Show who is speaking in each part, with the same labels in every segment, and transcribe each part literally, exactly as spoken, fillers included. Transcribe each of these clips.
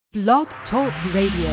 Speaker 1: Blog Talk Radio.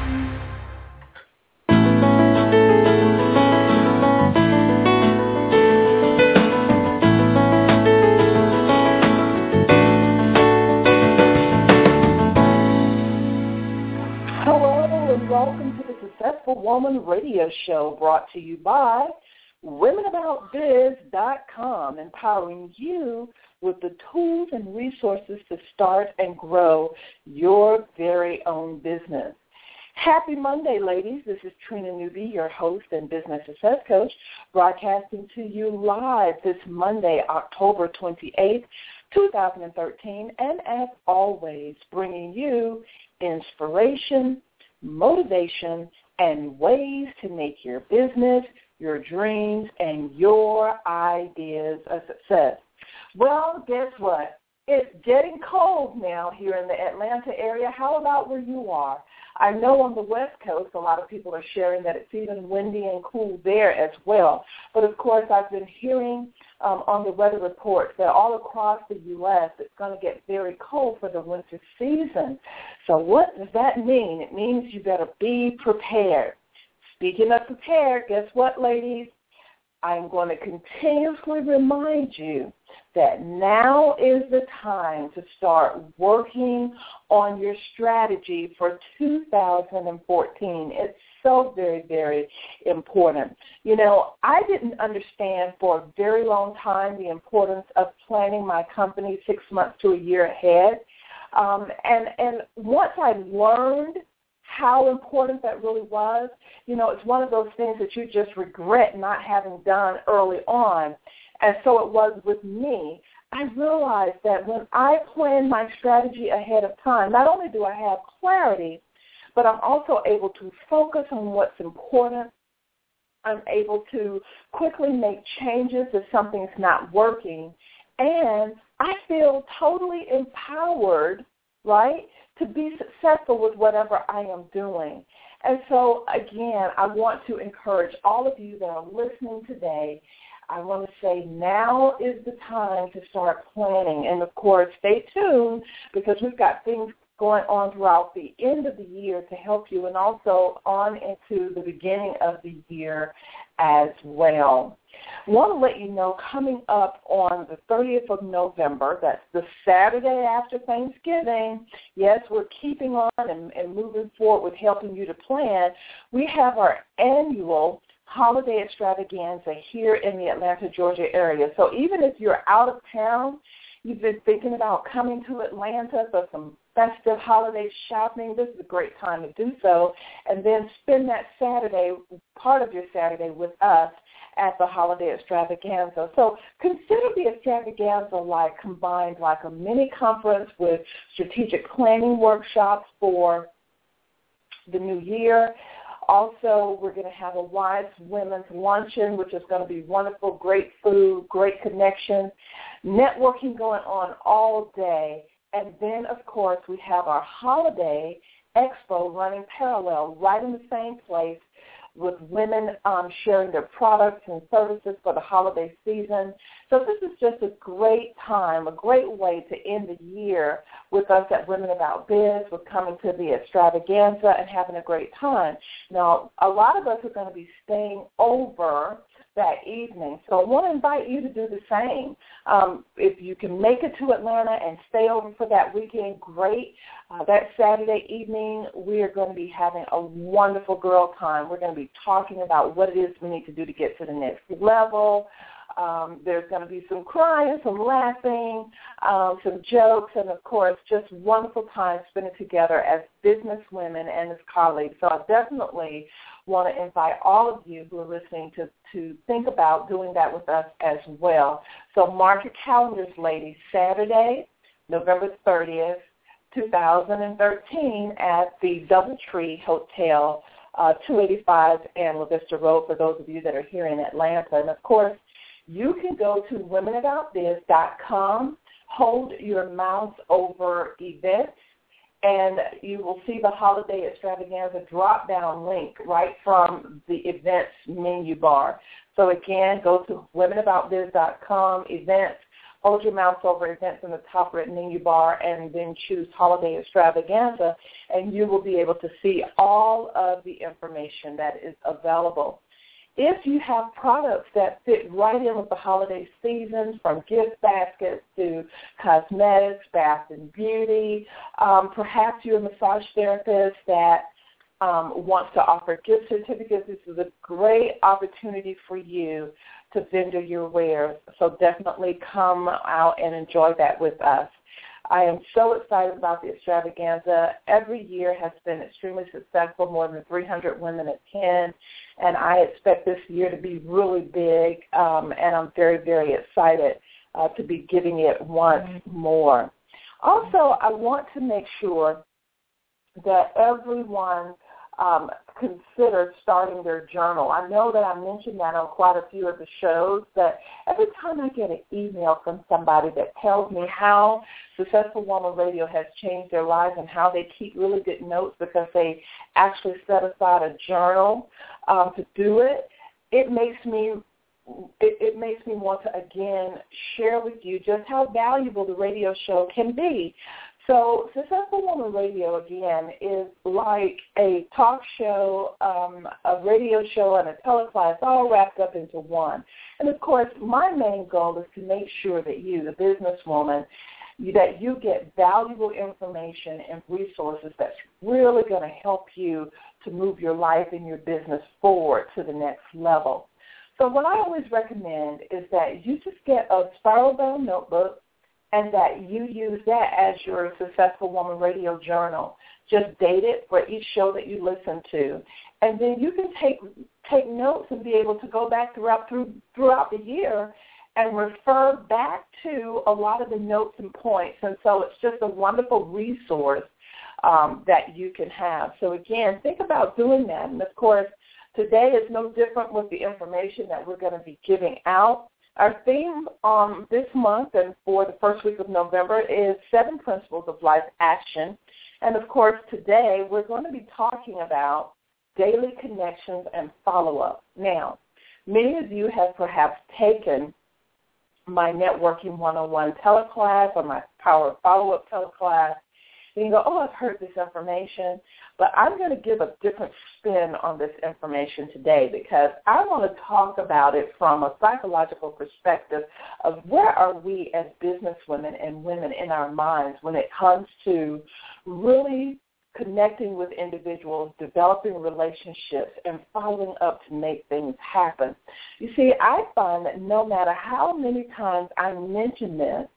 Speaker 2: Welcome to the Successful Woman Radio Show, brought to you by women about biz dot com, empowering you with the tools and resources to start and grow your very own business. Happy Monday, ladies. This is Trina Newby, your host and business success coach, broadcasting to you live this Monday, October twenty-eighth, two thousand thirteen, and as always, bringing you inspiration, motivation, and ways to make your business, your dreams, and your ideas a success. Well, guess what? It's getting cold now here in the Atlanta area. How about where you are? I know on the West Coast a lot of people are sharing that it's even windy and cool there as well. But, of course, I've been hearing um, on the weather reports that all across the U S it's going to get very cold for the winter season. So what does that mean? It means you better be prepared. Speaking of prepared, guess what, ladies? I'm going to continuously remind you that now is the time to start working on your strategy for two thousand fourteen. It's so very, very important. You know, I didn't understand for a very long time the importance of planning my company six months to a year ahead. Um, and, and once I learned how important that really was, you know, it's one of those things that you just regret not having done early on. And so it was with me. I realized that when I plan my strategy ahead of time, not only do I have clarity, but I'm also able to focus on what's important. I'm able to quickly make changes if something's not working. And I feel totally empowered, right, to be successful with whatever I am doing. And so, again, I want to encourage all of you that are listening today. I want to say now is the time to start planning. And, of course, stay tuned because we've got things going on throughout the end of the year to help you and also on into the beginning of the year as well. I want to let you know coming up on the thirtieth of November, that's the Saturday after Thanksgiving, yes, we're keeping on and, and moving forward with helping you to plan. We have our annual holiday extravaganza here in the Atlanta, Georgia area. So even if you're out of town, you've been thinking about coming to Atlanta for some festive holiday shopping, this is a great time to do so, and then spend that Saturday, part of your Saturday with us at the holiday extravaganza. So consider the extravaganza like combined like a mini conference with strategic planning workshops for the new year. Also, we're going to have a wise women's luncheon, which is going to be wonderful, great food, great connection, networking going on all day. And then, of course, we have our holiday expo running parallel right in the same place with women um, sharing their products and services for the holiday season. So this is just a great time, a great way to end the year with us at Women About Biz. We're coming to the extravaganza and having a great time. Now, a lot of us are going to be staying over that evening. So I want to invite you to do the same. Um, if you can make it to Atlanta and stay over for that weekend, great. Uh, that Saturday evening, we are going to be having a wonderful girl time. We're going to be talking about what it is we need to do to get to the next level. Um, there's going to be some crying, some laughing, um, some jokes, and, of course, just wonderful time spending together as business women and as colleagues. So I definitely want to invite all of you who are listening to, to think about doing that with us as well. So mark your calendars, ladies. Saturday, November thirtieth, two thousand thirteen at the Doubletree Hotel, uh, two eighty-five Anla Vista Road for those of you that are here in Atlanta. And, of course, you can go to women about biz dot com, hold your mouse over events, and you will see the holiday extravaganza drop-down link right from the events menu bar. So, again, go to women about biz dot com, events, hold your mouse over events in the top right menu bar and then choose Holiday Extravaganza, and you will be able to see all of the information that is available. If you have products that fit right in with the holiday season, from gift baskets to cosmetics, bath and beauty, um, perhaps you're a massage therapist that um, wants to offer gift certificates, this is a great opportunity for you to vendor your wares. So definitely come out and enjoy that with us. I am so excited about the extravaganza. Every year has been extremely successful, more than three hundred women attend, and I expect this year to be really big, um, and I'm very, very excited uh, to be giving it once more. Also, I want to make sure that everyone um, consider starting their journal. I know that I mentioned that on quite a few of the shows, that every time I get an email from somebody that tells me how Successful Woman Radio has changed their lives and how they keep really good notes because they actually set aside a journal um, to do it, it makes me It, it makes me want to, again, share with you just how valuable the radio show can be. So Successful Woman Radio, again, is like a talk show, um, a radio show, and a teleclass all wrapped up into one. And, of course, my main goal is to make sure that you, the businesswoman, that you get valuable information and resources that's really going to help you to move your life and your business forward to the next level. So what I always recommend is that you just get a spiral-bound notebook and that you use that as your Successful Woman Radio journal. Just date it for each show that you listen to. And then you can take take notes and be able to go back throughout through, throughout the year and refer back to a lot of the notes and points. And so it's just a wonderful resource um, that you can have. So, again, think about doing that. And, of course, today is no different with the information that we're going to be giving out. Our theme um, this month and for the first week of November is Seven Principles of Life Action. And, of course, today we're going to be talking about daily connections and follow-up. Now, many of you have perhaps taken my Networking one oh one teleclass or my Power of Follow-Up teleclass, and you go, oh, I've heard this information, but I'm going to give a different spin on this information today because I want to talk about it from a psychological perspective of where are we as businesswomen and women in our minds when it comes to really connecting with individuals, developing relationships, and following up to make things happen. You see, I find that no matter how many times I mention this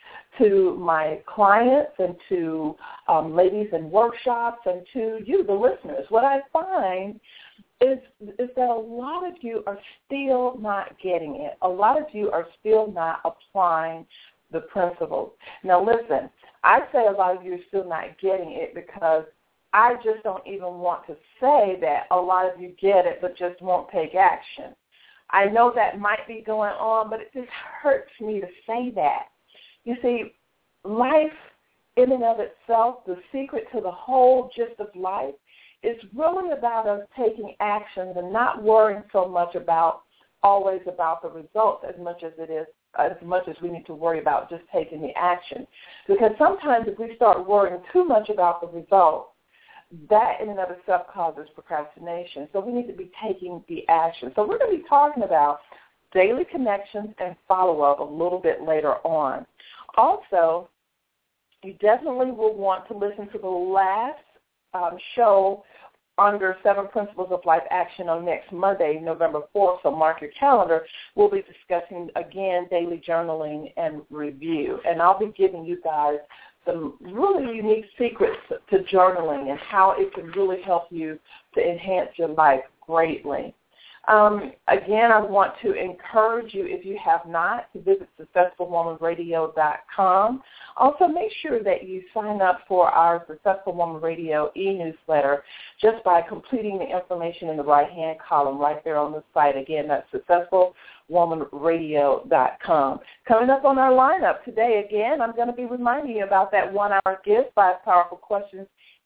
Speaker 2: to my clients and to um, ladies in workshops and to you, the listeners, what I find is, is that a lot of you are still not getting it. A lot of you are still not applying the principles. Now, listen, I say a lot of you are still not getting it because I just don't even want to say that a lot of you get it but just won't take action. I know that might be going on, but it just hurts me to say that. You see, life in and of itself, the secret to the whole gist of life, is really about us taking actions and not worrying so much about always about the results as much as it is, as much as we need to worry about just taking the action. Because sometimes if we start worrying too much about the results, that in and of itself causes procrastination. So we need to be taking the action. So we're going to be talking about daily connections and follow-up a little bit later on. Also, you definitely will want to listen to the last um, show under Seven Principles of Life Action on next Monday, November fourth, so mark your calendar. We'll be discussing, again, daily journaling and review. And I'll be giving you guys some really unique secrets to journaling and how it can really help you to enhance your life greatly. Um, again, I want to encourage you, if you have not, to visit successful woman radio dot com. Also, make sure that you sign up for our Successful Woman Radio e-newsletter just by completing the information in the right-hand column right there on the site. Again, that's successful woman radio dot com. Coming up on our lineup today, again, I'm going to be reminding you about that one-hour gift, five powerful questions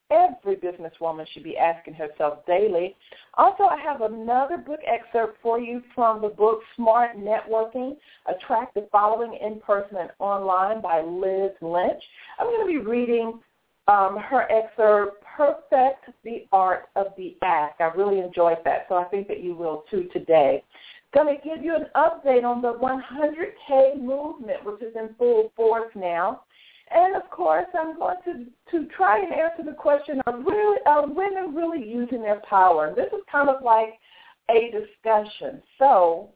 Speaker 2: every businesswoman should be asking herself daily. Also, I have another book excerpt for you from the book Smart Networking, Attract the Following in Person and Online by Liz Lynch. I'm going to be reading um, her excerpt, Perfect the Art of the Act. I really enjoyed that, so I think that you will too today. Going to give you an update on the one hundred K movement, which is in full force now. And, of course, I'm going to, to try and answer the question, are, really, are women really using their power? And this is kind of like a discussion. So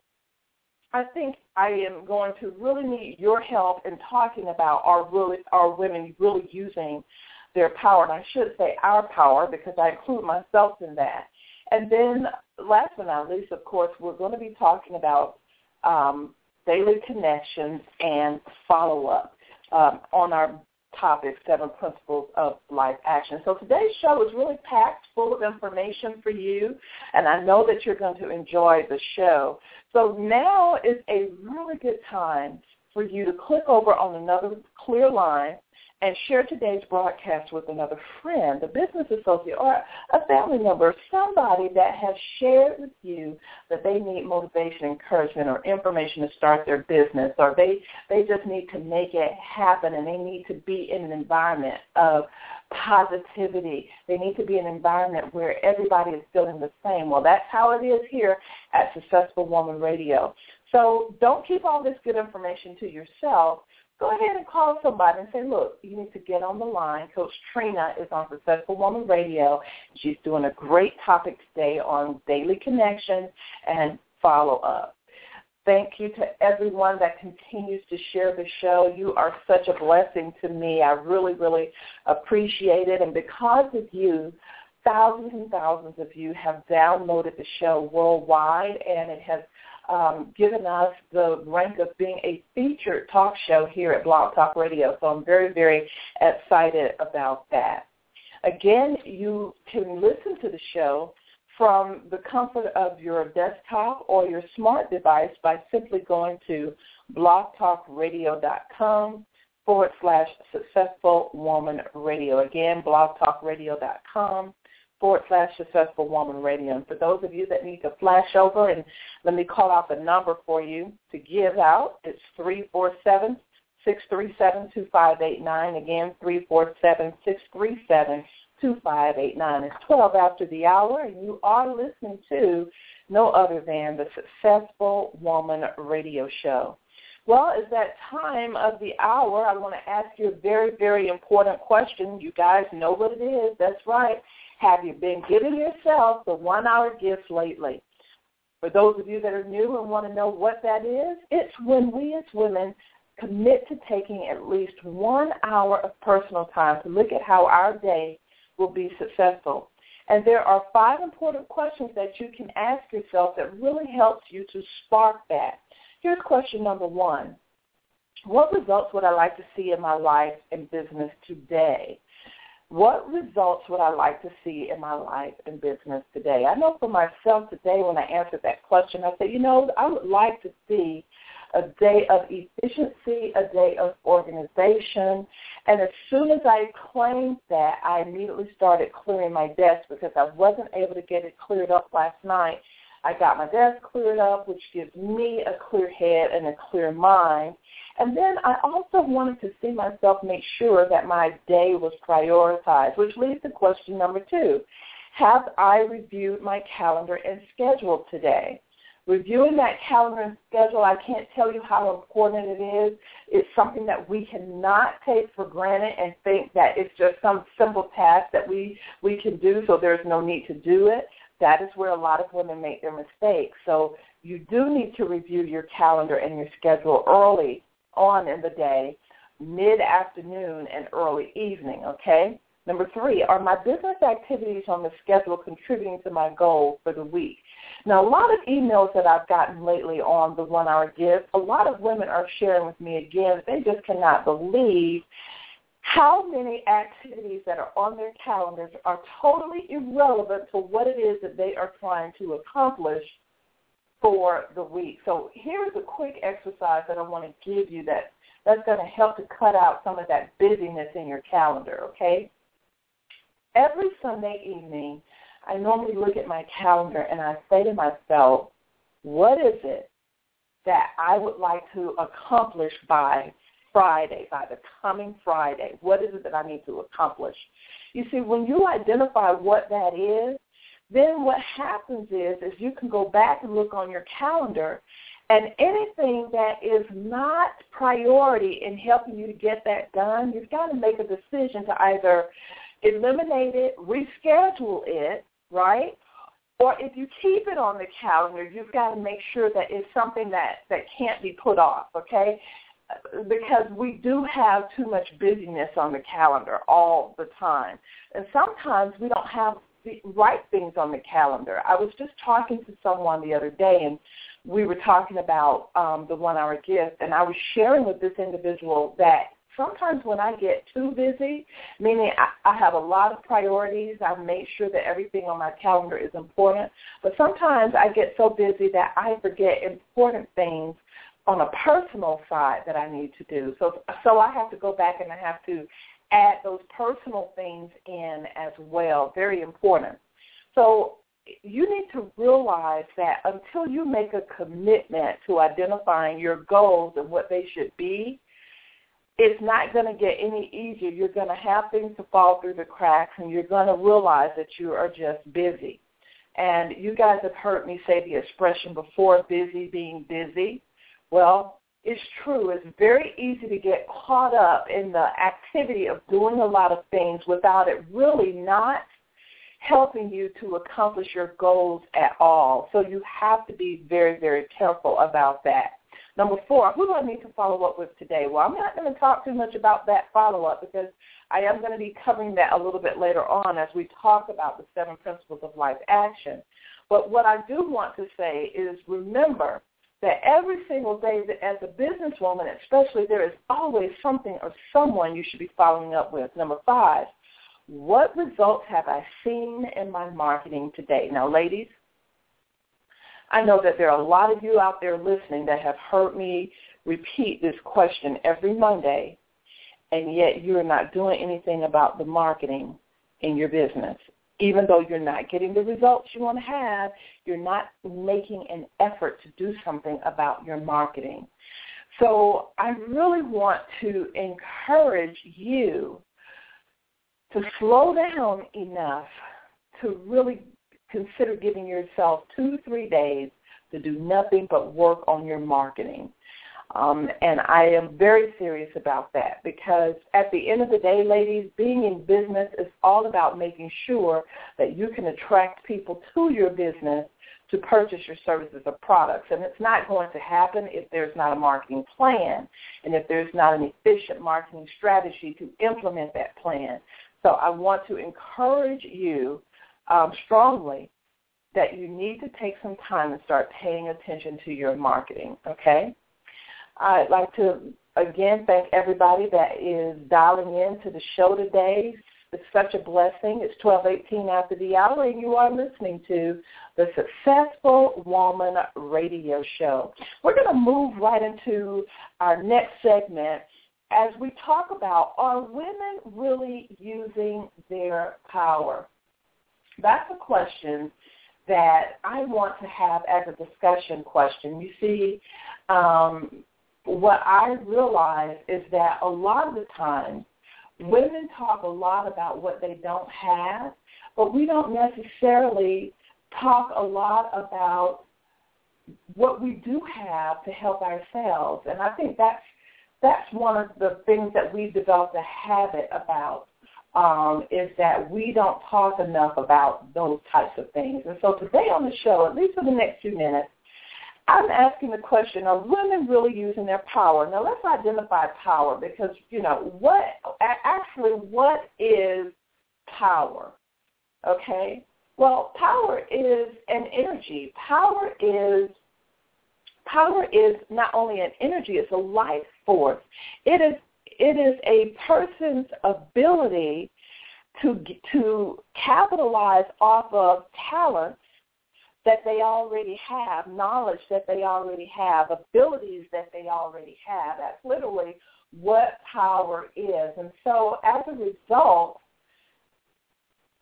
Speaker 2: I think I am going to really need your help in talking about are, really, are women really using their power. And I should say our power because I include myself in that. And then last but not least, of course, we're going to be talking about um, daily connections and follow-up. Um, on our topic, Seven Principles of Life Action. So today's show is really packed full of information for you, and I know that you're going to enjoy the show. So now is a really good time for you to click over on another clear line and share today's broadcast with another friend, a business associate, or a family member, somebody that has shared with you that they need motivation, encouragement, or information to start their business, or they, they just need to make it happen, and they need to be in an environment of positivity. They need to be in an environment where everybody is feeling the same. Well, that's how it is here at Successful Woman Radio. So don't keep all this good information to yourself. Go ahead and call somebody and say, look, you need to get on the line. Coach Trina is on Successful Woman Radio. She's doing a great topic today on daily connections and follow-up. Thank you to everyone that continues to share the show. You are such a blessing to me. I really, really appreciate it. And because of you, thousands and thousands of you have downloaded the show worldwide, and it has Um, given us the rank of being a featured talk show here at Blog Talk Radio. So I'm very, very excited about that. Again, you can listen to the show from the comfort of your desktop or your smart device by simply going to blogtalkradio.com forward slash successful woman radio. Again, blogtalkradio.com forward slash Successful Woman Radio. And for those of you that need to flash over, and let me call out the number for you to give out. It's three four seven, six three seven, two five eight nine. Again, three four seven, six three seven, two five eight nine. It's twelve after the hour, and you are listening to no other than the Successful Woman Radio Show. Well, it's that time of the hour. I want to ask you a very, very important question. You guys know what it is. That's right. Have you been giving yourself the one-hour gift lately? For those of you that are new and want to know what that is, it's when we as women commit to taking at least one hour of personal time to look at how our day will be successful. And there are five important questions that you can ask yourself that really helps you to spark that. Here's question number one. What results would I like to see in my life and business today? What results would I like to see in my life and business today? I know for myself today when I answered that question, I said, you know, I would like to see a day of efficiency, a day of organization. And as soon as I claimed that, I immediately started clearing my desk because I wasn't able to get it cleared up last night. I got my desk cleared up, which gives me a clear head and a clear mind. And then I also wanted to see myself make sure that my day was prioritized, which leads to question number two. Have I reviewed my calendar and schedule today? Reviewing that calendar and schedule, I can't tell you how important it is. It's something that we cannot take for granted and think that it's just some simple task that we, we can do, so there's no need to do it. That is where a lot of women make their mistakes. So you do need to review your calendar and your schedule early on in the day, mid-afternoon, and early evening, okay? Number three, are my business activities on the schedule contributing to my goal for the week? Now, a lot of emails that I've gotten lately on the one-hour gift, a lot of women are sharing with me again that they just cannot believe how many activities that are on their calendars are totally irrelevant to what it is that they are trying to accomplish for the week. So here's a quick exercise that I want to give you that, that's going to help to cut out some of that busyness in your calendar, okay? every Sunday evening, I normally look at my calendar and I say to myself, what is it that I would like to accomplish by Friday, by the coming Friday? What is it that I need to accomplish? You see, when you identify what that is, then what happens is, is you can go back and look on your calendar, and anything that is not priority in helping you to get that done, you've got to make a decision to either eliminate it, reschedule it, right? Or if you keep it on the calendar, you've got to make sure that it's something that, that can't be put off, okay? Because we do have too much busyness on the calendar all the time. And sometimes we don't have the right things on the calendar. I was just talking to someone the other day, and we were talking about um, the one-hour gift, and I was sharing with this individual that sometimes when I get too busy, meaning I, I have a lot of priorities, I make sure that everything on my calendar is important, but sometimes I get so busy that I forget important things on a personal side that I need to do. So, so I have to go back and I have to add those personal things in as well. Very important. So you need to realize that until you make a commitment to identifying your goals and what they should be, it's not going to get any easier. You're going to have things to fall through the cracks, and you're going to realize that you are just busy. And you guys have heard me say the expression before, busy being busy. Well, it's true. It's very easy to get caught up in the activity of doing a lot of things without it really not helping you to accomplish your goals at all. So you have to be very, very careful about that. Number four, who do I need to follow up with today? Well, I'm not going to talk too much about that follow-up because I am going to be covering that a little bit later on as we talk about the seven principles of life action. But what I do want to say is remember that every single day that as a businesswoman especially, there is always something or someone you should be following up with. Number five, what results have I seen in my marketing today? Now, ladies, I know that there are a lot of you out there listening that have heard me repeat this question every Monday, and yet you're not doing anything about the marketing in your business. Even though you're not getting the results you want to have, you're not making an effort to do something about your marketing. So I really want to encourage you to slow down enough to really consider giving yourself two, three days to do nothing but work on your marketing. Um, and I am very serious about that because at the end of the day, ladies, being in business is all about making sure that you can attract people to your business to purchase your services or products. And it's not going to happen if there's not a marketing plan and if there's not an efficient marketing strategy to implement that plan. So I want to encourage you um, strongly that you need to take some time and start paying attention to your marketing, okay? I'd like to, again, thank everybody that is dialing in to the show today. It's such a blessing. It's twelve eighteen after the hour, and you are listening to the Successful Woman Radio Show. We're going to move right into our next segment as we talk about, are women really using their power? That's a question that I want to have as a discussion question. You see, um, what I realize is that a lot of the time, women talk a lot about what they don't have, but we don't necessarily talk a lot about what we do have to help ourselves. And I think that's that's one of the things that we've developed a habit about, um, is that we don't talk enough about those types of things. And so today on the show, at least for the next few minutes, I'm asking the question, are women really using their power? Now, let's identify power because, you know, what actually what is power? Okay? Well, power is an energy. Power is power is not only an energy, it's a life force. It is it is a person's ability to to capitalize off of talents that they already have, knowledge that they already have, abilities that they already have. That's literally what power is. And so as a result,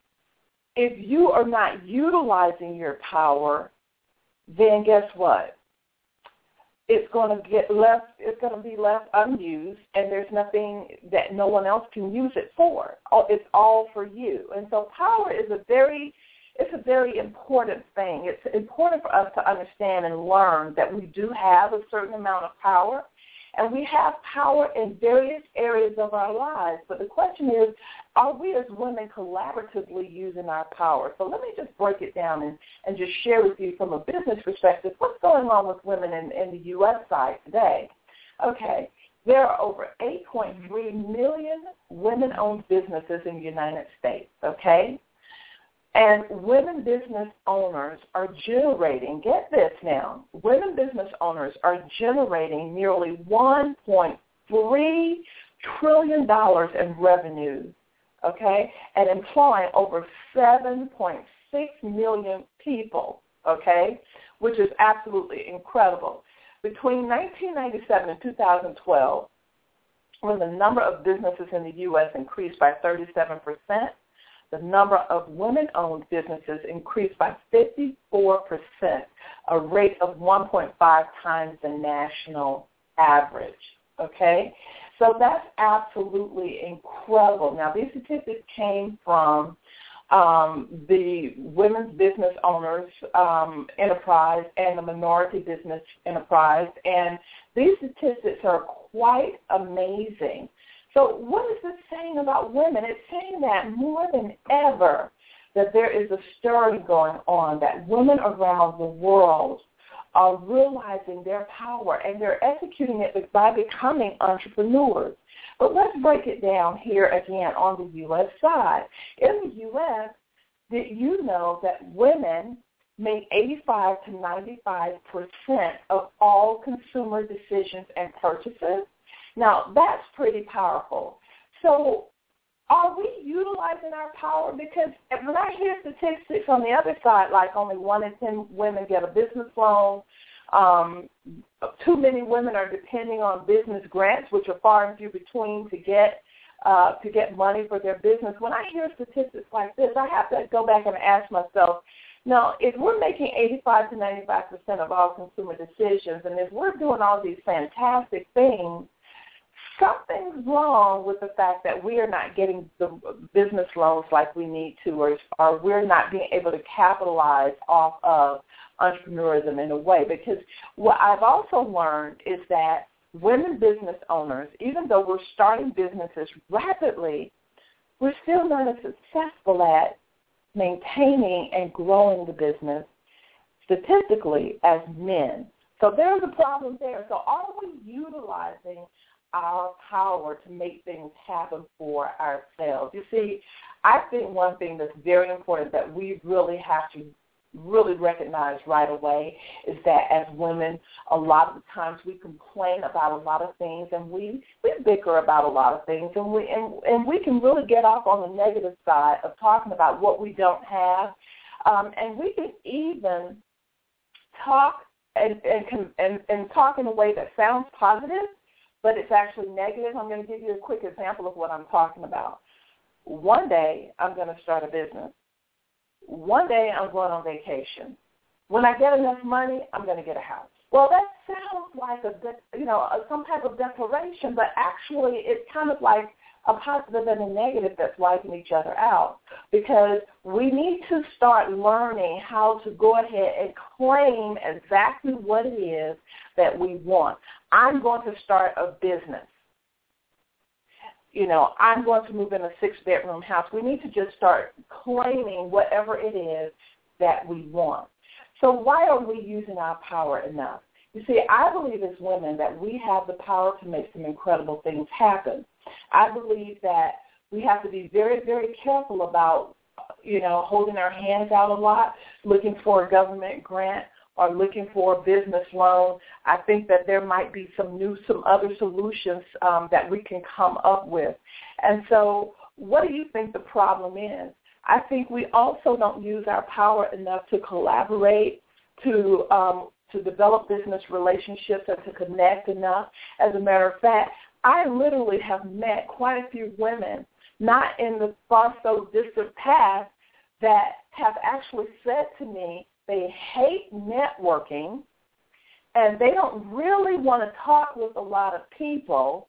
Speaker 2: if you are not utilizing your power, then guess what? It's going to get left. It's going to be left unused, and there's nothing that no one else can use it for. It's all for you. And so, power is a very, it's a very important thing. It's important for us to understand and learn that we do have a certain amount of power, and we have power in various areas of our lives. But the question is, are we as women collaboratively using our power? So let me just break it down and, and just share with you from a business perspective what's going on with women in, in the U S side today. Okay, there are over eight point three million women-owned businesses in the United States, okay? And women business owners are generating, get this now, women business owners are generating nearly one point three trillion dollars in revenue, okay, and employing over seven point six million people, okay, which is absolutely incredible. Between nineteen ninety-seven and two thousand twelve, when the number of businesses in the U S increased by thirty-seven percent, the number of women-owned businesses increased by fifty-four percent, a rate of one point five times the national average, okay? So that's absolutely incredible. Now, these statistics came from um, the Women's Business Owners um, Enterprise and the Minority Business Enterprise, and these statistics are quite amazing. So what is this saying about women? It's saying that more than ever that there is a stirring going on, that women around the world are realizing their power, and they're executing it by becoming entrepreneurs. But let's break it down here again on the U S side. In the U S, did you know that women make eighty-five to ninety-five percent of all consumer decisions and purchases? Now, that's pretty powerful. So are we utilizing our power? Because when I hear statistics on the other side, like only one in ten women get a business loan, um, too many women are depending on business grants, which are far and few between to get uh, to get money for their business. When I hear statistics like this, I have to go back and ask myself, now, if we're making eighty-five to ninety-five percent of all consumer decisions, and if we're doing all these fantastic things, something's wrong with the fact that we are not getting the business loans like we need to, or, or we're not being able to capitalize off of entrepreneurism in a way. Because what I've also learned is that women business owners, even though we're starting businesses rapidly, we're still not as successful at maintaining and growing the business statistically as men. So there's a problem there. So are we utilizing our power to make things happen for ourselves? You see, I think one thing that's very important that we really have to really recognize right away is that as women, a lot of the times we complain about a lot of things, and we, we bicker about a lot of things, and we and, and we can really get off on the negative side of talking about what we don't have, um, and we can even talk and, and and and talk in a way that sounds positive, but it's actually negative. I'm going to give you a quick example of what I'm talking about. One day, I'm going to start a business. One day, I'm going on vacation. When I get enough money, I'm going to get a house. Well, that sounds like a, you know, some type of declaration, but actually it's kind of like a positive and a negative that's wiping each other out, because we need to start learning how to go ahead and claim exactly what it is that we want. I'm going to start a business. You know, I'm going to move in a six-bedroom house. We need to just start claiming whatever it is that we want. So why are we using our power enough? You see, I believe as women that we have the power to make some incredible things happen. I believe that we have to be very, very careful about, you know, holding our hands out a lot, looking for a government grant, or looking for a business loan. I think that there might be some new, some other solutions um, that we can come up with. And so what do you think the problem is? I think we also don't use our power enough to collaborate, to um, to develop business relationships, and to connect enough. As a matter of fact, I literally have met quite a few women, not in the far so distant past, that have actually said to me they hate networking and they don't really want to talk with a lot of people,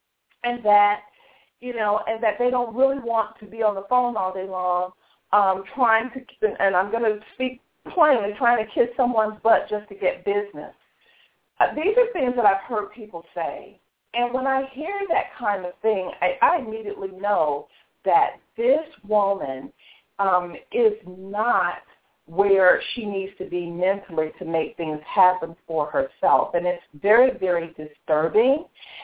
Speaker 2: and that, you know, and that they don't really want to be on the phone all day long um, trying to, and I'm going to speak plainly, trying to kiss someone's butt just to get business. Uh, these are things that I've heard people say. And when I hear that kind of thing, I, I immediately know that this woman um, is not where she needs to be mentally to make things happen for herself. And it's very, very disturbing.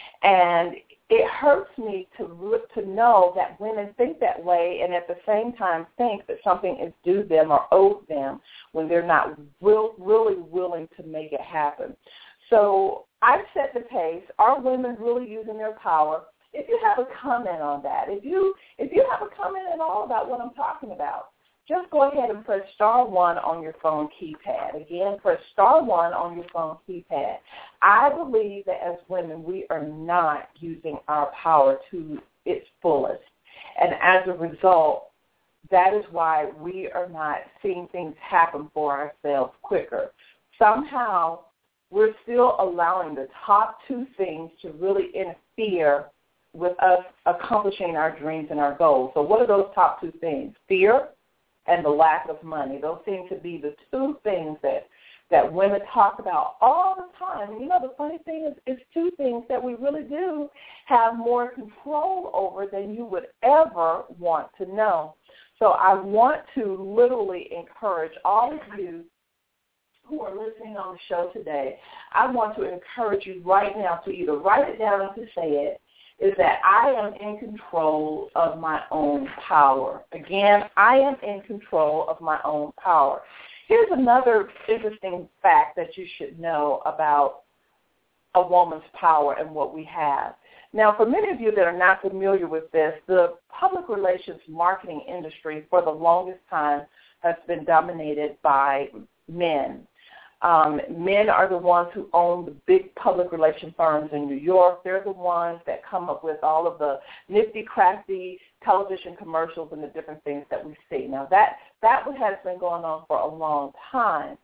Speaker 2: And it hurts me to to know that women think that way and at the same time think that something is due them or owed them when they're not will, really willing to make it happen. So I've set the pace. Are women really using their power? If you have a comment on that, if you if you have a comment at all about what I'm talking about, just go ahead and press star one on your phone keypad. Again, press star one on your phone keypad. I believe that as women, we are not using our power to its fullest. And as a result, that is why we are not seeing things happen for ourselves quicker. Somehow, we're still allowing the top two things to really interfere with us accomplishing our dreams and our goals. So what are those top two things? Fear and the lack of money. Those seem to be the two things that, that women talk about all the time. And you know, the funny thing is, it's two things that we really do have more control over than you would ever want to know. So I want to literally encourage all of you who are listening on the show today, I want to encourage you right now to either write it down or to say it, is that I am in control of my own power. Again, I am in control of my own power. Here's another interesting fact that you should know about a woman's power and what we have. Now, for many of you that are not familiar with this, the public relations marketing industry for the longest time has been dominated by men. Um, men are the ones who own the big public relation firms in New York. They're the ones that come up with all of the nifty, crafty television commercials and the different things that we see. Now, that, that has been going on for a long time.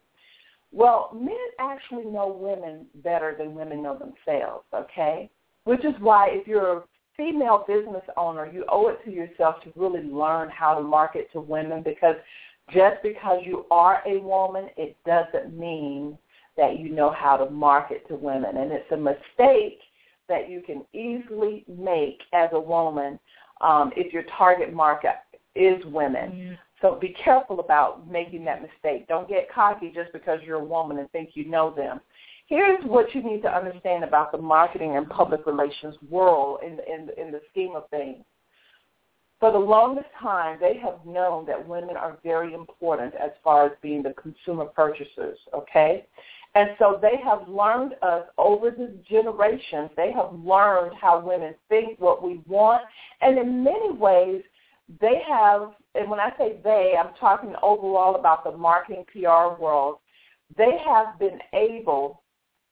Speaker 2: Well, men actually know women better than women know themselves, okay? Which is why if you're a female business owner, you owe it to yourself to really learn how to market to women, because just because you are a woman, it doesn't mean that you know how to market to women. And it's a mistake that you can easily make as a woman um, if your target market is women. Mm-hmm. So be careful about making that mistake. Don't get cocky just because you're a woman and think you know them. Here's what you need to understand about the marketing and public relations world in, in, in the scheme of things. For the longest time, they have known that women are very important as far as being the consumer purchasers, okay? And so they have learned us over the generations. They have learned how women think, what we want, and in many ways, they have, and when I say they, I'm talking overall about the marketing P R world, they have been able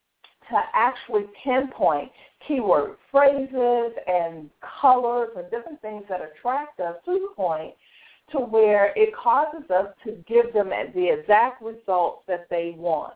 Speaker 2: to actually pinpoint keyword phrases and colors and different things that attract us to the point to where it causes us to give them the exact results that they want.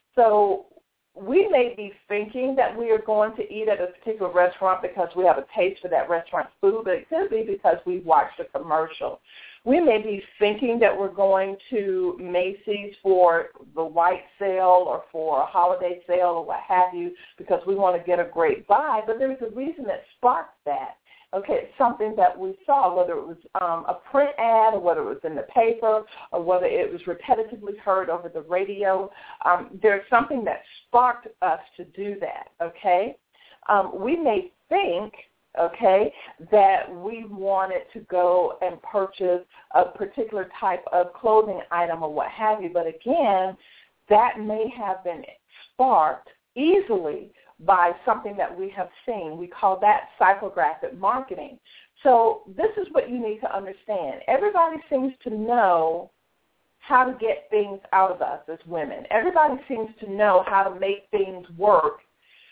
Speaker 2: So we may be thinking that we are going to eat at a particular restaurant because we have a taste for that restaurant's food, but it could be because we watched a commercial. We may be thinking that we're going to Macy's for the white sale or for a holiday sale or what have you because we want to get a great buy, but there's a reason that sparked that. Okay, it's something that we saw, whether it was um, a print ad or whether it was in the paper or whether it was repetitively heard over the radio. Um, there's something that sparked us to do that, okay? Um, we may think, okay, that we wanted to go and purchase a particular type of clothing item or what have you, but again, that may have been sparked easily by something that we have seen. We call that psychographic marketing. So this is what you need to understand. Everybody seems to know how to get things out of us as women. Everybody seems to know how to make things work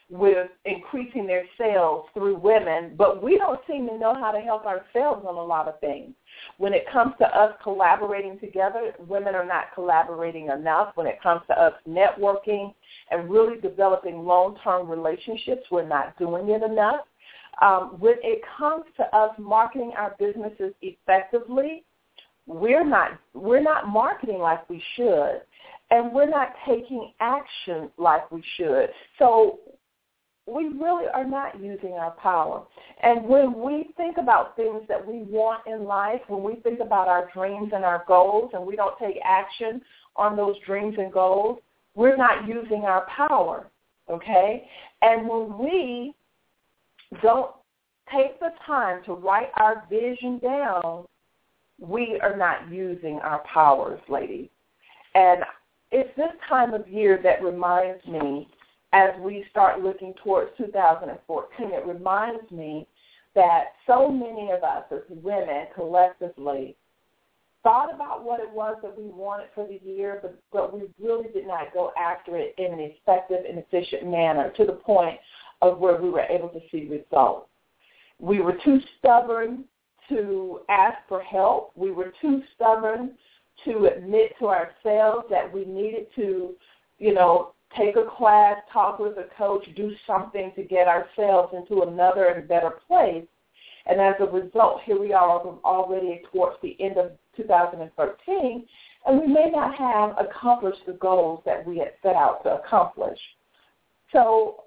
Speaker 2: with increasing their sales through women, but we don't seem to know how to help ourselves on a lot of things. When it comes to us collaborating together, women are not collaborating enough. When it comes to us networking and really developing long-term relationships, we're not doing it enough. Um, when it comes to us marketing our businesses effectively, we're not we're not marketing like we should, and we're not taking action like we should. So we really are not using our power. And when we think about things that we want in life, when we think about our dreams and our goals, and we don't take action on those dreams and goals, we're not using our power, okay? And when we don't take the time to write our vision down, we are not using our powers, ladies. And it's this time of year that reminds me, as we start looking towards two thousand fourteen, it reminds me that so many of us as women collectively thought about what it was that we wanted for the year, but, but we really did not go after it in an effective and efficient manner to the point of where we were able to see results. We were too stubborn to ask for help. We were too stubborn to admit to ourselves that we needed to, you know, take a class, talk with a coach, do something to get ourselves into another and better place. And as a result, here we are already towards the end of two thousand thirteen, and we may not have accomplished the goals that we had set out to accomplish. So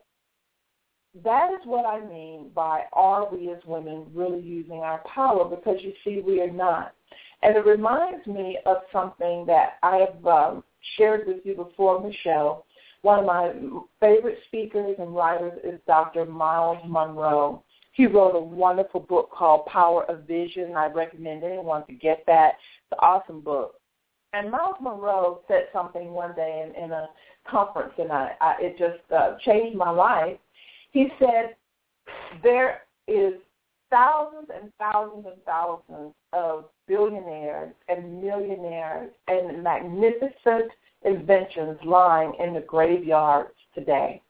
Speaker 2: that is what I mean by, are we as women really using our power? Because you see, we are not. And it reminds me of something that I have um, shared with you before, Michelle. One of my favorite speakers and writers is Doctor Miles Monroe. He wrote a wonderful book called Power of Vision. I recommend anyone to get that. It's an awesome book. And Miles Monroe said something one day in, in a conference, and I, I, it just uh, changed my life. He said, there is thousands and thousands and thousands of billionaires and millionaires and magnificent inventions lying in the graveyards today.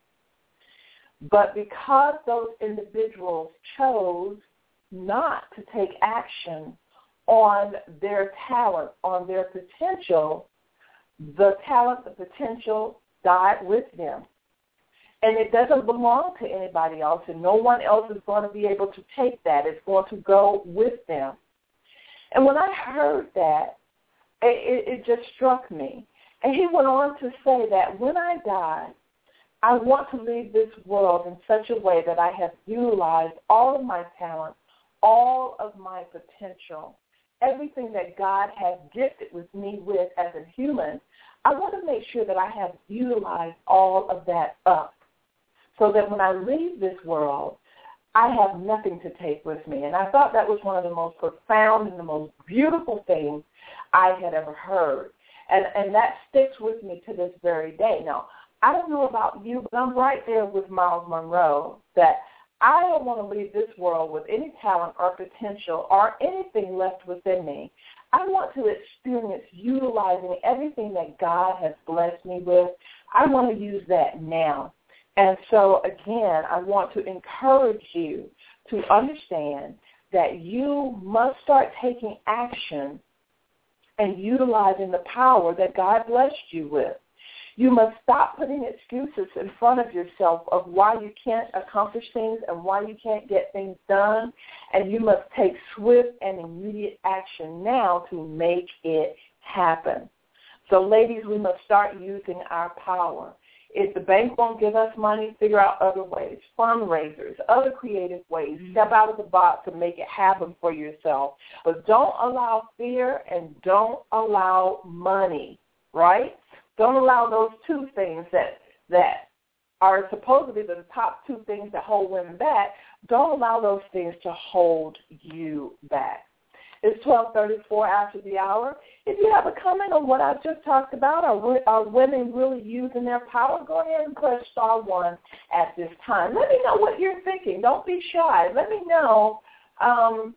Speaker 2: But because those individuals chose not to take action on their talent, on their potential, the talent, the potential died with them. And it doesn't belong to anybody else, and no one else is going to be able to take that. It's going to go with them. And when I heard that, it, it just struck me. And he went on to say that when I die, I want to leave this world in such a way that I have utilized all of my talent, all of my potential, everything that God has gifted with me with as a human. I want to make sure that I have utilized all of that up, so that when I leave this world, I have nothing to take with me. And I thought that was one of the most profound and the most beautiful things I had ever heard. And, and that sticks with me to this very day. Now, I don't know about you, but I'm right there with Miles Monroe, that I don't want to leave this world with any talent or potential or anything left within me. I want to experience utilizing everything that God has blessed me with. I want to use that now. And so, again, I want to encourage you to understand that you must start taking action and utilizing the power that God blessed you with. You must stop putting excuses in front of yourself of why you can't accomplish things and why you can't get things done, and you must take swift and immediate action now to make it happen. So, ladies, we must start using our power. If the bank won't give us money, figure out other ways, fundraisers, other creative ways. Step out of the box and make it happen for yourself. But don't allow fear and don't allow money, right? Don't allow those two things that that are supposedly the top two things that hold women back. Don't allow those things to hold you back. It's twelve thirty-four after the hour. If you have a comment on what I've just talked about, are, are women really using their power, go ahead and press star one at this time. Let me know what you're thinking. Don't be shy. Let me know, um,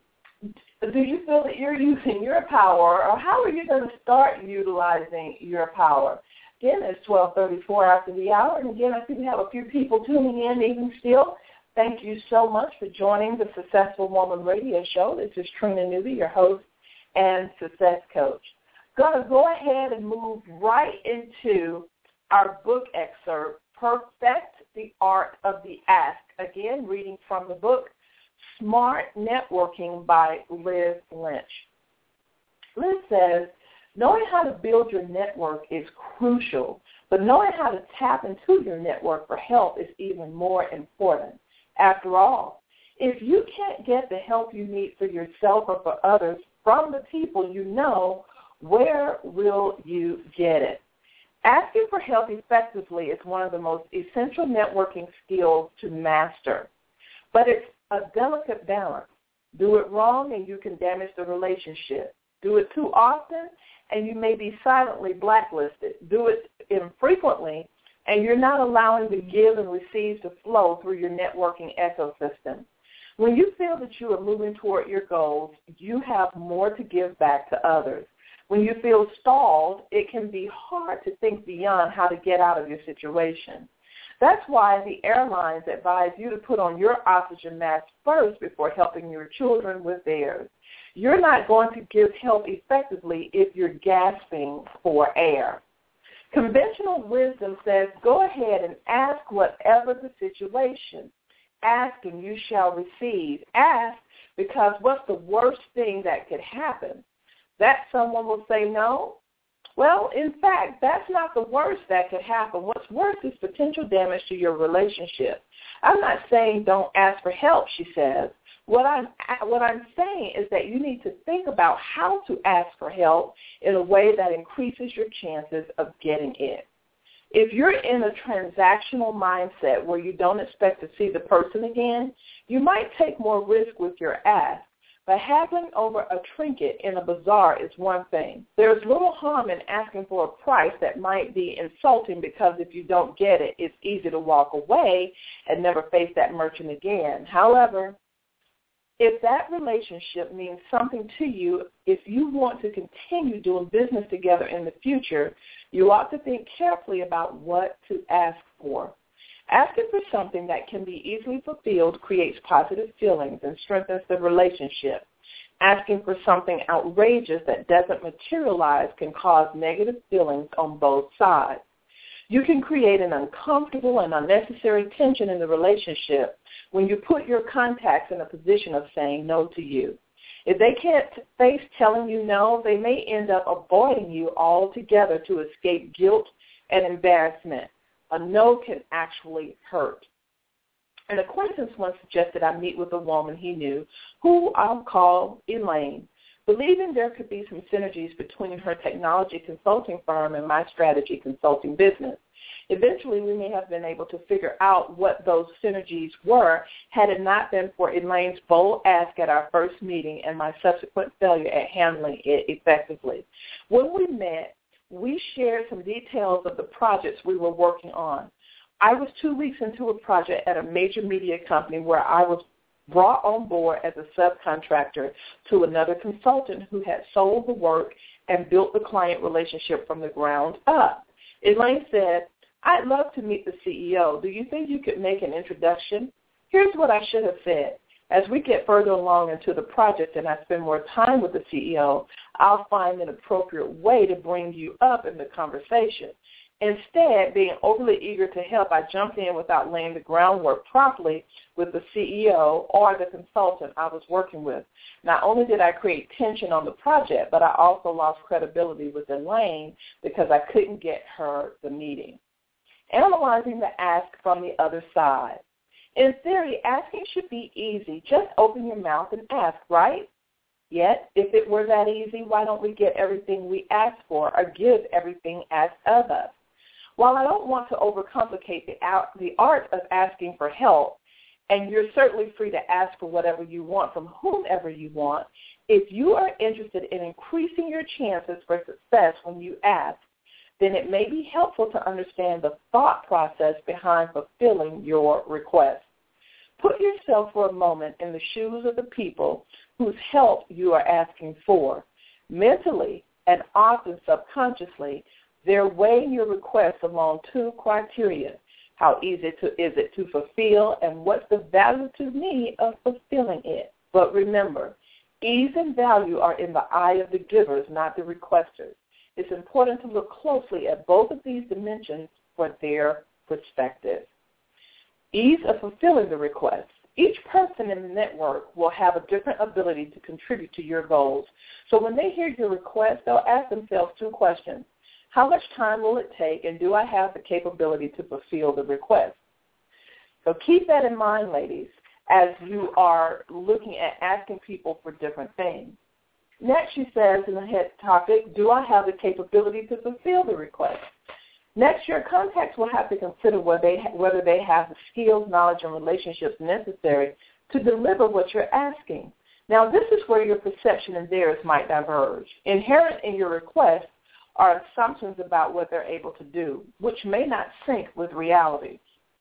Speaker 2: do you feel that you're using your power, or how are you going to start utilizing your power? Again, it's twelve thirty-four after the hour. And again, I think we have a few people tuning in even still. Thank you so much for joining the Successful Woman Radio Show. This is Trina Newby, your host and success coach. Going to go ahead and move right into our book excerpt, Perfect the Art of the Ask. Again, reading from the book, Smart Networking by Liz Lynch. Liz says, knowing how to build your network is crucial, but knowing how to tap into your network for help is even more important. After all, if you can't get the help you need for yourself or for others from the people you know, where will you get it? Asking for help effectively is one of the most essential networking skills to master, but it's a delicate balance. Do it wrong and you can damage the relationship. Do it too often and you may be silently blacklisted. Do it infrequently and you're not allowing the give and receive to flow through your networking ecosystem. When you feel that you are moving toward your goals, you have more to give back to others. When you feel stalled, it can be hard to think beyond how to get out of your situation. That's why the airlines advise you to put on your oxygen mask first before helping your children with theirs. You're not going to give help effectively if you're gasping for air. Conventional wisdom says go ahead and ask whatever the situation. Ask and you shall receive. Ask because what's the worst thing that could happen? That someone will say no? Well, in fact, that's not the worst that could happen. What's worse is potential damage to your relationship. I'm not saying don't ask for help, she says. What I'm, what I'm saying is that you need to think about how to ask for help in a way that increases your chances of getting it. If you're in a transactional mindset where you don't expect to see the person again, you might take more risk with your ask. But haggling over a trinket in a bazaar is one thing. There's little harm in asking for a price that might be insulting because if you don't get it, it's easy to walk away and never face that merchant again. However, if that relationship means something to you, if you want to continue doing business together in the future, you ought to think carefully about what to ask for. Asking for something that can be easily fulfilled creates positive feelings and strengthens the relationship. Asking for something outrageous that doesn't materialize can cause negative feelings on both sides. You can create an uncomfortable and unnecessary tension in the relationship when you put your contacts in a position of saying no to you. If they can't face telling you no, they may end up avoiding you altogether to escape guilt and embarrassment. A no can actually hurt. An acquaintance once suggested I meet with a woman he knew, who I'll call Elaine, believing there could be some synergies between her technology consulting firm and my strategy consulting business. Eventually, we may have been able to figure out what those synergies were had it not been for Elaine's bold ask at our first meeting and my subsequent failure at handling it effectively. When we met, we shared some details of the projects we were working on. I was two weeks into a project at a major media company where I was brought on board as a subcontractor to another consultant who had sold the work and built the client relationship from the ground up. Elaine said, I'd love to meet the C E O. Do you think you could make an introduction? Here's what I should have said. As we get further along into the project and I spend more time with the C E O, I'll find an appropriate way to bring you up in the conversation. Instead, being overly eager to help, I jumped in without laying the groundwork properly with the C E O or the consultant I was working with. Not only did I create tension on the project, but I also lost credibility with Elaine because I couldn't get her the meeting. Analyzing the ask from the other side. In theory, asking should be easy. Just open your mouth and ask, right? Yet, if it were that easy, why don't we get everything we ask for or give everything asked of us? While I don't want to overcomplicate the art of asking for help, and you're certainly free to ask for whatever you want from whomever you want, if you are interested in increasing your chances for success when you ask, then it may be helpful to understand the thought process behind fulfilling your request. Put yourself for a moment in the shoes of the people whose help you are asking for. Mentally and often subconsciously, They're weighing your request along two criteria. How easy to, is it to fulfill, and what's the value to me of fulfilling it? But remember, ease and value are in the eye of the givers, not the requesters. It's important to look closely at both of these dimensions for their perspective. Ease of fulfilling the request. Each person in the network will have a different ability to contribute to your goals. So when they hear your request, they'll ask themselves two questions. How much time will it take, and do I have the capability to fulfill the request? So keep that in mind, ladies, as you are looking at asking people for different things. Next, she says in the head topic, do I have the capability to fulfill the request? Next, your contacts will have to consider whether they, whether they have the skills, knowledge, and relationships necessary to deliver what you're asking. Now, this is where your perception and theirs might diverge. Inherent in your request are assumptions about what they're able to do, which may not sync with reality.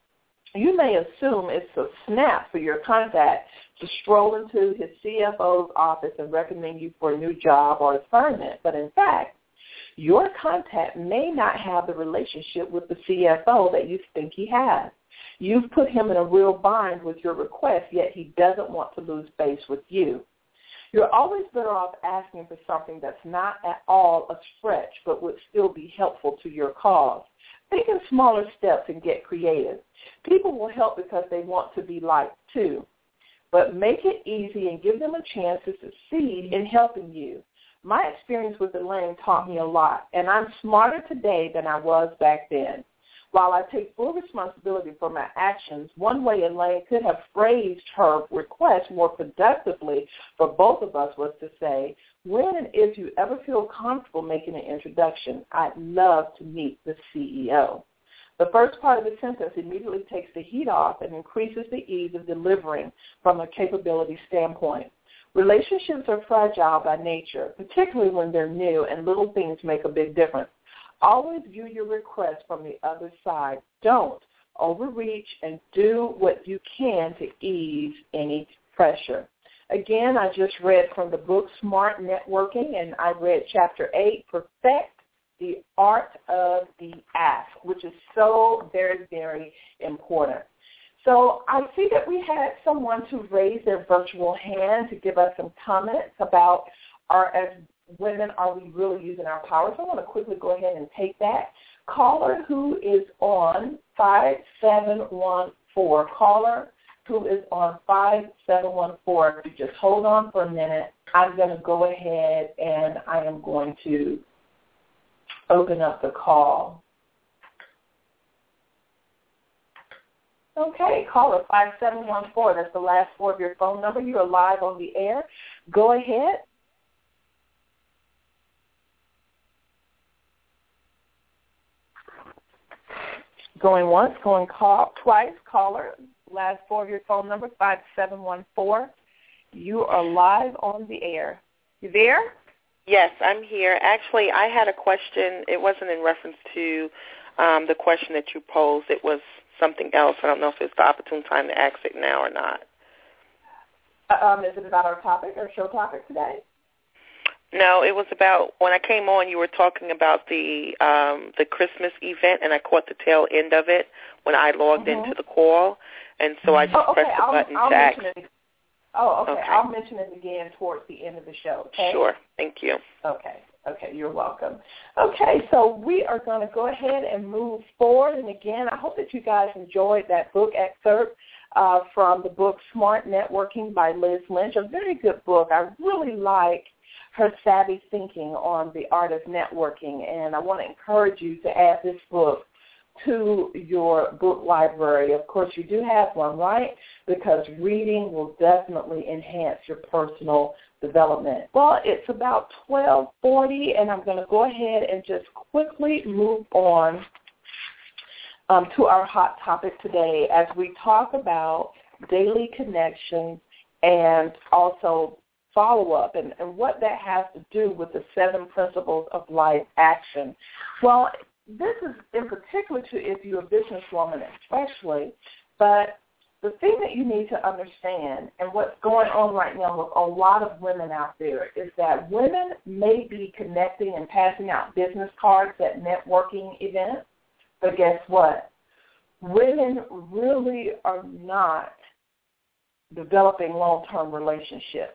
Speaker 2: You may assume it's a snap for your contact to stroll into his C F O's office and recommend you for a new job or assignment, but in fact, your contact may not have the relationship with the C F O that you think he has. You've put him in a real bind with your request, yet he doesn't want to lose face with you. You're always better off asking for something that's not at all a stretch but would still be helpful to your cause. Think in smaller steps and get creative. People will help because they want to be liked too. But make it easy and give them a chance to succeed in helping you. My experience with Elaine taught me a lot, and I'm smarter today than I was back then. While I take full responsibility for my actions, one way Elaine could have phrased her request more productively for both of us was to say, when and if you ever feel comfortable making an introduction, I'd love to meet the C E O. The first part of the sentence immediately takes the heat off and increases the ease of delivering from a capability standpoint. Relationships are fragile by nature, particularly when they're new and little things make a big difference. Always view your request from the other side. Don't overreach and do what you can to ease any pressure. Again, I just read from the book Smart Networking, and I read Chapter eight, Perfect the Art of the Ask, which is so very, very important. So I see that we had someone to raise their virtual hand to give us some comments about our, as women, are we really using our power? So I want to quickly go ahead and take that. Caller who is on five seven one four. Caller who is on five seven one four. Just hold on for a minute. I'm going to go ahead and I am going to open up the call. Okay, caller five seven one four. That's the last four of your phone number. You are live on the air. Go ahead. Going once, going call twice. Caller, last four of your phone number, five seven one four. You are live on the air. You there?
Speaker 3: Yes, I'm here. Actually, I had a question. It wasn't in reference to um, the question that you posed. It was something else. I don't know if it's the opportune time to ask it now or not.
Speaker 2: Uh, um, is it about our topic, our show topic today?
Speaker 3: No, it was about, when I came on, you were talking about the um, the Christmas event, and I caught the tail end of it when I logged mm-hmm. into the call, and so I just
Speaker 2: oh, okay.
Speaker 3: pressed the
Speaker 2: I'll,
Speaker 3: button
Speaker 2: I'll
Speaker 3: to ask.
Speaker 2: It. Oh, okay.
Speaker 3: okay.
Speaker 2: I'll mention it again towards the end of the show, okay?
Speaker 3: Sure. Thank you.
Speaker 2: Okay. Okay, you're welcome. Okay, so we are going to go ahead and move forward, and again, I hope that you guys enjoyed that book excerpt uh, from the book Smart Networking by Liz Lynch, a very good book. I really like her savvy thinking on the art of networking, and I want to encourage you to add this book to your book library. Of course, you do have one, right? Because reading will definitely enhance your personal development. Well, it's about twelve forty, and I'm going to go ahead and just quickly move on um, to our hot topic today as we talk about daily connections and also follow-up and, and what that has to do with the seven principles of life action. Well, this is in particular to if you're a businesswoman especially, but the thing that you need to understand, and what's going on right now with a lot of women out there, is that women may be connecting and passing out business cards at networking events, but guess what? Women really are not developing long-term relationships.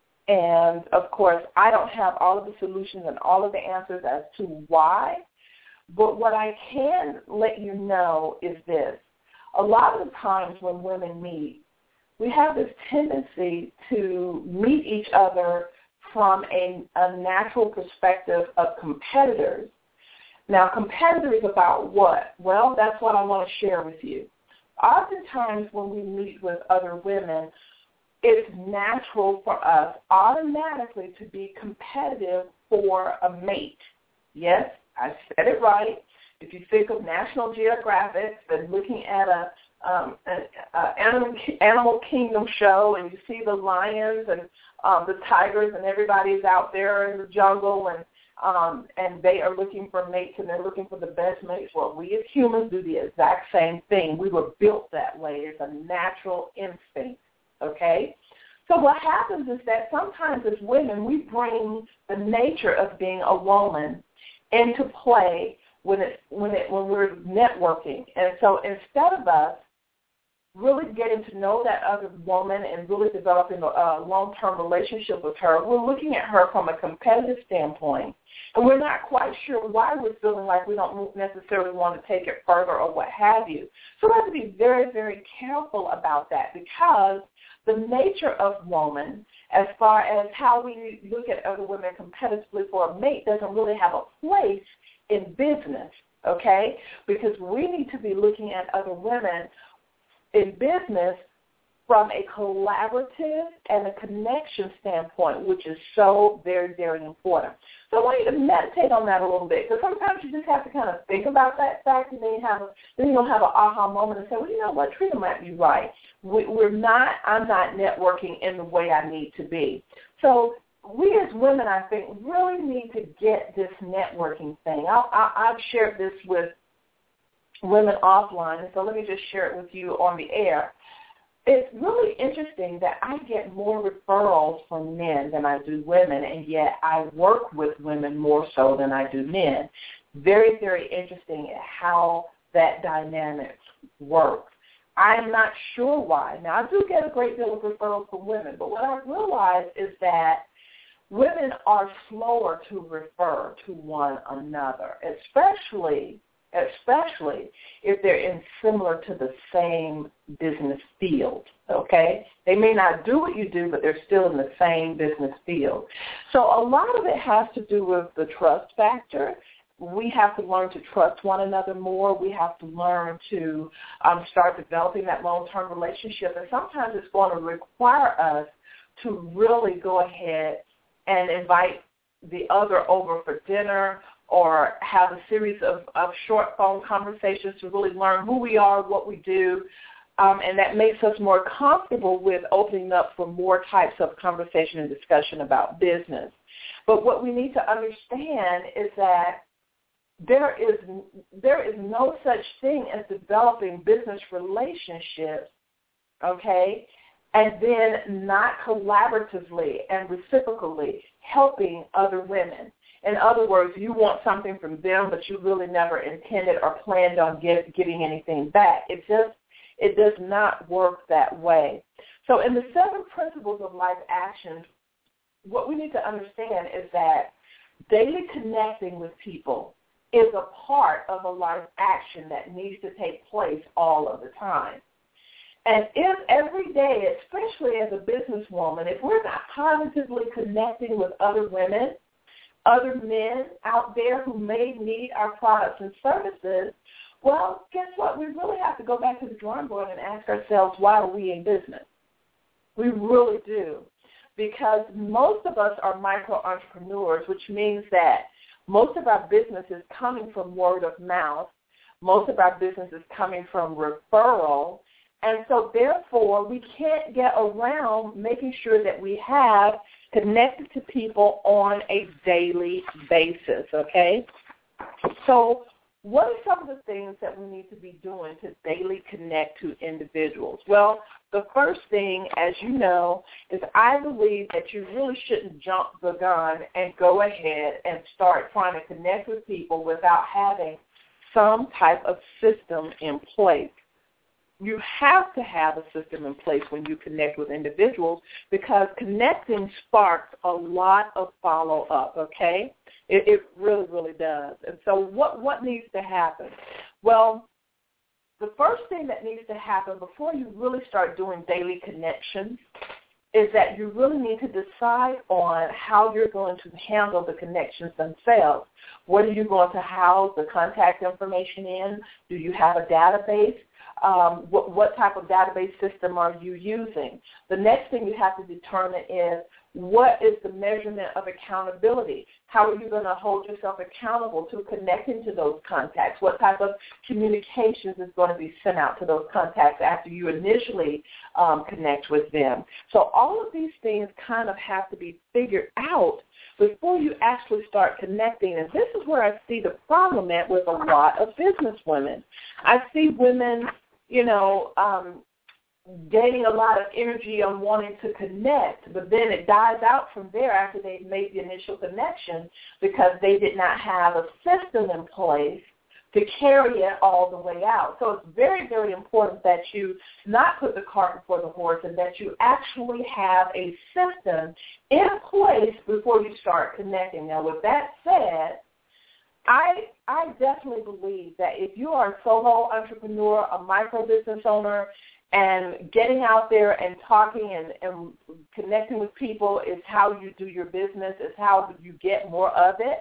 Speaker 2: And, of course, I don't have all of the solutions and all of the answers as to why, but what I can let you know is this. A lot of the times when women meet, we have this tendency to meet each other from a, a natural perspective of competitors. Now, competitors about what? Well, that's what I want to share with you. Oftentimes when we meet with other women, it's natural for us automatically to be competitive for a mate. Yes, I said it right. If you think of National Geographic and looking at a, um, an a animal, animal kingdom show, and you see the lions and um, the tigers, and everybody's out there in the jungle, and um, and they are looking for mates, and they're looking for the best mates. Well, we as humans do the exact same thing. We were built that way. It's a natural instinct, okay? So what happens is that sometimes as women, we bring the nature of being a woman into play when it when it when we're networking. And so instead of us really getting to know that other woman and really developing a, a long-term relationship with her, we're looking at her from a competitive standpoint, and we're not quite sure why we're feeling like we don't necessarily want to take it further or what have you. So we have to be very, very careful about that, because the nature of woman, as far as how we look at other women competitively for a mate, doesn't really have a place in business, okay? Because we need to be looking at other women in business from a collaborative and a connection standpoint, which is so very, very important. So I want you to meditate on that a little bit, because sometimes you just have to kind of think about that fact, and then you have a, then you'll have an aha moment and say, well, you know what, Trina might be right. We, we're not, I'm not networking in the way I need to be. So we as women, I think, really need to get this networking thing. I'll, I'll, I've shared this with women offline, and so let me just share it with you on the air. It's really interesting that I get more referrals from men than I do women, and yet I work with women more so than I do men. Very, very interesting how that dynamic works. I am not sure why. Now, I do get a great deal of referrals from women, but what I realize is that women are slower to refer to one another, especially especially if they're in similar to the same business field, okay? They may not do what you do, but they're still in the same business field. So a lot of it has to do with the trust factor. We have to learn to trust one another more. We have to learn to um, start developing that long-term relationship, and sometimes it's going to require us to really go ahead and invite the other over for dinner, or have a series of, of short phone conversations to really learn who we are, what we do, um, and that makes us more comfortable with opening up for more types of conversation and discussion about business. But what we need to understand is that there is there is no such thing as developing business relationships, okay, and then not collaboratively and reciprocally helping other women. In other words, you want something from them, but you really never intended or planned on give, giving anything back. It just it does not work that way. So in the seven principles of life actions, what we need to understand is that daily connecting with people is a part of a life action that needs to take place all of the time. And if every day, especially as a businesswoman, if we're not positively connecting with other women, other men out there who may need our products and services, well, guess what? We really have to go back to the drawing board and ask ourselves, why are we in business? We really do. Because most of us are micro-entrepreneurs, which means that most of our business is coming from word of mouth. Most of our business is coming from referral. And so, therefore, we can't get around making sure that we have connected to people on a daily basis, okay? So what are some of the things that we need to be doing to daily connect to individuals? Well, the first thing, as you know, is I believe that you really shouldn't jump the gun and go ahead and start trying to connect with people without having some type of system in place. You have to have a system in place when you connect with individuals because connecting sparks a lot of follow-up, okay? It, it really, really does. And so what, what needs to happen? Well, the first thing that needs to happen before you really start doing daily connections is that you really need to decide on how you're going to handle the connections themselves. What are you going to house the contact information in? Do you have a database? Um, what, what type of database system are you using? The next thing you have to determine is what is the measurement of accountability? How are you going to hold yourself accountable to connecting to those contacts? What type of communications is going to be sent out to those contacts after you initially um, connect with them? So all of these things kind of have to be figured out before you actually start connecting. And this is where I see the problem at with a lot of business women. I see women, you know, um, gaining a lot of energy on wanting to connect, but then it dies out from there after they've made the initial connection because they did not have a system in place to carry it all the way out. So it's very, very important that you not put the cart before the horse and that you actually have a system in place before you start connecting. Now, with that said, I I definitely believe that if you are a solo entrepreneur, a micro business owner, and getting out there and talking and, and connecting with people is how you do your business, is how you get more of it,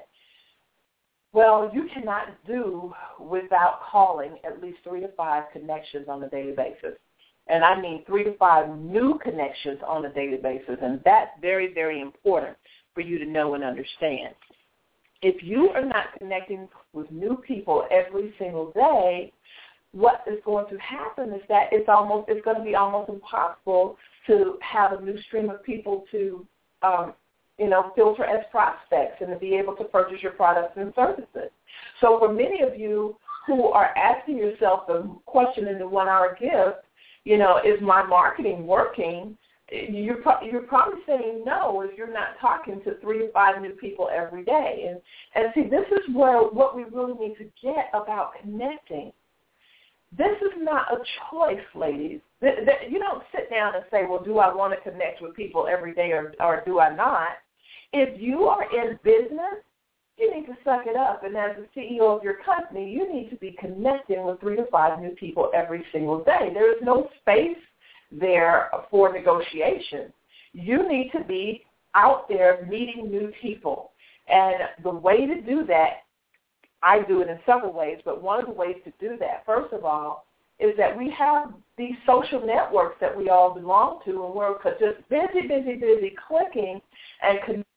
Speaker 2: well, you cannot do without calling at least three to five connections on a daily basis. And I mean three to five new connections on a daily basis, and that's very, very important for you to know and understand. If you are not connecting with new people every single day, what is going to happen is that it's almost it's going to be almost impossible to have a new stream of people to, um, you know, filter as prospects and to be able to purchase your products and services. So for many of you who are asking yourself the question in the one-hour gift, you know, is my marketing working? You're, pro- you're probably saying no if you're not talking to three to five new people every day. And, and see, this is where what we really need to get about connecting. This is not a choice, ladies. You don't sit down and say, well, do I want to connect with people every day or, or do I not? If you are in business, you need to suck it up. And as the C E O of your company, you need to be connecting with three to five new people every single day. There is no space there for negotiation. You need to be out there meeting new people. And the way to do that, I do it in several ways, but one of the ways to do that, first of all, is that we have these social networks that we all belong to, and we're just busy, busy, busy clicking and